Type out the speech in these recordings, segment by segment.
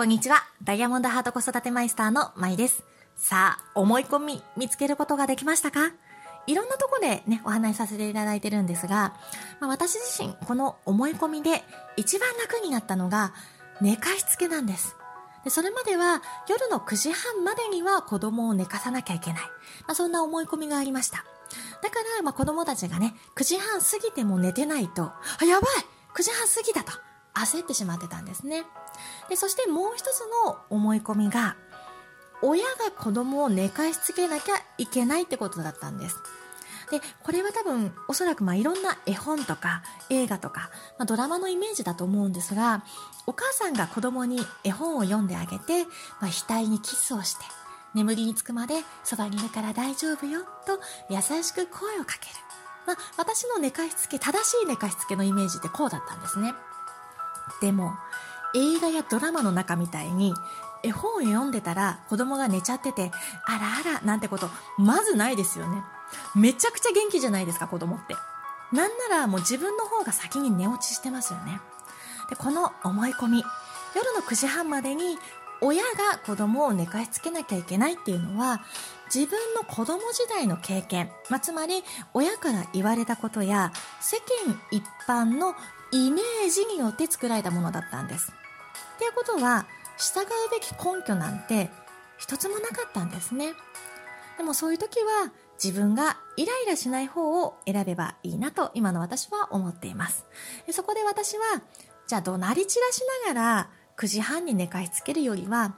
こんにちは。ダイヤモンドハート子育てマイスターのまいです。さあ、思い込み見つけることができましたか？いろんなとこでね、お話しさせていただいてるんですが、私自身この思い込みで一番楽になったのが寝かしつけなんです。で、それまでは夜の9時半までには子供を寝かさなきゃいけない。そんな思い込みがありました。だから子供たちがね、9時半過ぎても寝てないと、やばい !9 時半過ぎだと焦ってしまってたんですね。で、そしてもう一つの思い込みが、親が子供を寝かしつけなきゃいけないってことだったんです。で、これは多分おそらくいろんな絵本とか映画とか、ドラマのイメージだと思うんですが、お母さんが子供に絵本を読んであげて、額にキスをして眠りにつくまでそばにいるから大丈夫よと優しく声をかける。私の寝かしつけ、正しい寝かしつけのイメージってこうだったんですね。でも映画やドラマの中みたいに絵本を読んでたら子供が寝ちゃってて、あらあらなんてことまずないですよね。めちゃくちゃ元気じゃないですか、子供って。なんならもう自分の方が先に寝落ちしてますよね。で、この思い込み、夜の9時半までに親が子供を寝かしつけなきゃいけないっていうのは、自分の子供時代の経験、つまり親から言われたことや世間一般のイメージによって作られたものだったんです。っていうことは、従うべき根拠なんて一つもなかったんですね。でもそういう時は自分がイライラしない方を選べばいいなと今の私は思っています。で、そこで私は、じゃあ怒鳴り散らしながら9時半に寝かしつけるよりは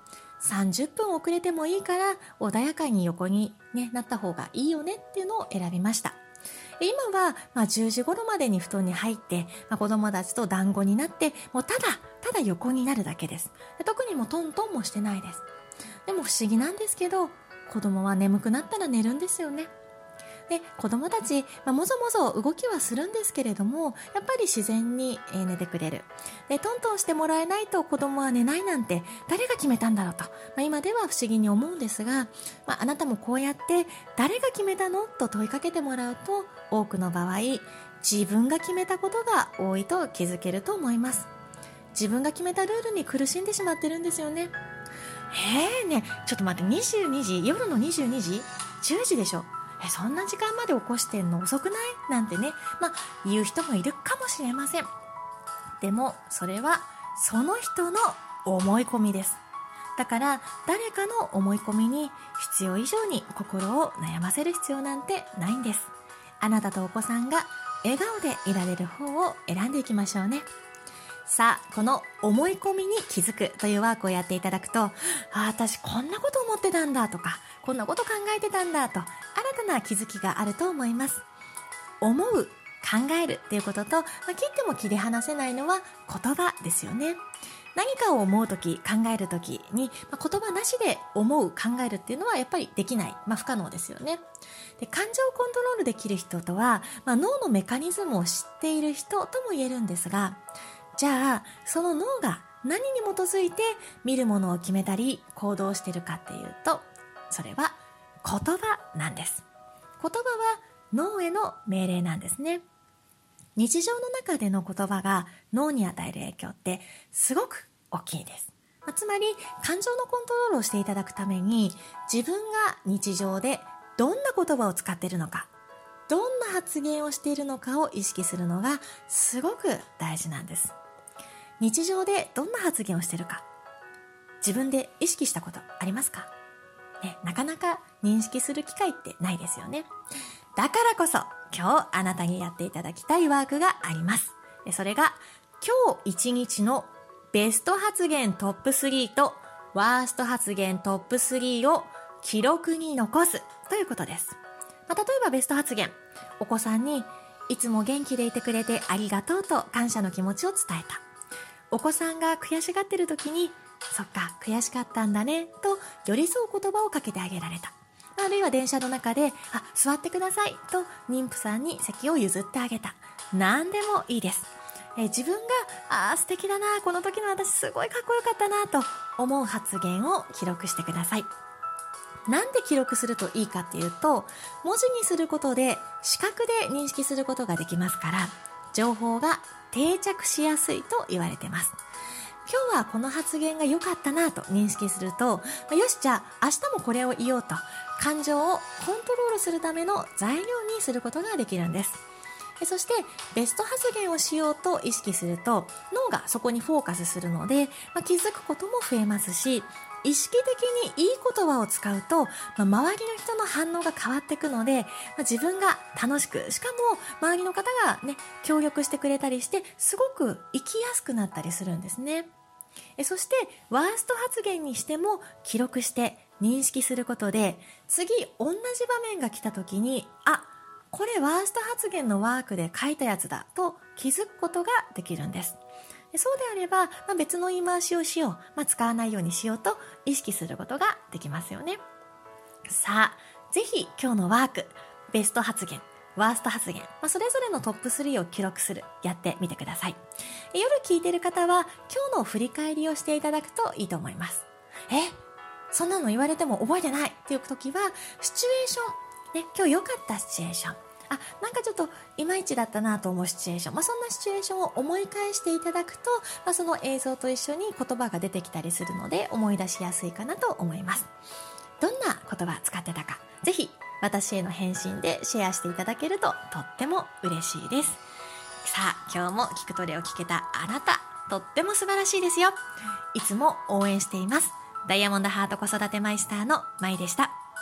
30分遅れてもいいから穏やかに横に、なった方がいいよねっていうのを選びました。今は10時頃までに布団に入って、子供たちと団子になって、もうただ横になるだけです。で、特にもトントンもしてないです。でも不思議なんですけど、子供は眠くなったら寝るんですよね。で、子供たち、もぞもぞ動きはするんですけれども、やっぱり自然に寝てくれる。で、トントンしてもらえないと子供は寝ないなんて誰が決めたんだろうと、今では不思議に思うんですが、あなたもこうやって誰が決めたのと問いかけてもらうと、多くの場合自分が決めたことが多いと気づけると思います。自分が決めたルールに苦しんでしまってるんですよね。ね、ちょっと待って、22時、夜の22時 ?10 時でしょ。そんな時間まで起こしてんの遅くないなんてね、言う人もいるかもしれません。でもそれはその人の思い込みです。だから誰かの思い込みに必要以上に心を悩ませる必要なんてないんです。あなたとお子さんが笑顔でいられる方を選んでいきましょうね。さあ、この思い込みに気づくというワークをやっていただくと、私こんなこと思ってたんだとか、こんなこと考えてたんだと、新たな気づきがあると思います。思う、考えるっていうことと、切っても切り離せないのは言葉ですよね。何かを思うとき、考えるときに、言葉なしで思う、考えるっていうのはやっぱりできない、不可能ですよね。で、感情をコントロールできる人とは、脳のメカニズムを知っている人とも言えるんですが、じゃあその脳が何に基づいて見るものを決めたり行動しているかっていうと、それは言葉なんです。言葉は脳への命令なんですね。日常の中での言葉が脳に与える影響ってすごく大きいです。つまり感情のコントロールをしていただくために、自分が日常でどんな言葉を使っているのか、どんな発言をしているのかを意識するのがすごく大事なんです。日常でどんな発言をしているか、自分で意識したことありますか？なかなか認識する機会ってないですよね。だからこそ今日あなたにやっていただきたいワークがあります。それが今日一日のベスト発言トップ3とワースト発言トップ3を記録に残すということです。例えばベスト発言、お子さんにいつも元気でいてくれてありがとうと感謝の気持ちを伝えた。お子さんが悔しがってる時に、そっか悔しかったんだねと寄り添う言葉をかけてあげられた。あるいは電車の中で座ってくださいと妊婦さんに席を譲ってあげた。何でもいいです。自分が素敵だな、この時の私すごいかっこよかったなと思う発言を記録してください。なんで記録するといいかっていうと、文字にすることで視覚で認識することができますから、情報が定着しやすいと言われています。 今日はこの発言が良かったなと認識すると、よし、じゃあ明日もこれを言おうと感情をコントロールするための材料にすることができるんです。そしてベスト発言をしようと意識すると脳がそこにフォーカスするので、気づくことも増えますし、意識的にいい言葉を使うと、周りの人の反応が変わっていくので、自分が楽しく、しかも周りの方がね、協力してくれたりして、すごく生きやすくなったりするんですね。そしてワースト発言にしても記録して認識することで、次同じ場面が来た時に、これワースト発言のワークで書いたやつだと気づくことができるんです。そうであれば、別の言い回しをしよう、使わないようにしようと意識することができますよね。さあ、ぜひ今日のワーク、ベスト発言、ワースト発言、それぞれのトップ3を記録する、やってみてください。夜聞いている方は今日の振り返りをしていただくといいと思います。そんなの言われても覚えてないっていう時は、シチュエーション、今日良かったシチュエーション、なんかちょっといまいちだったなと思うシチュエーション、そんなシチュエーションを思い返していただくと、その映像と一緒に言葉が出てきたりするので思い出しやすいかなと思います。どんな言葉使ってたか、ぜひ私への返信でシェアしていただけるととっても嬉しいです。さあ、今日も聞くトレを聞けたあなた、とっても素晴らしいですよ。いつも応援しています。ダイヤモンドハート子育てマイスターのまいでした。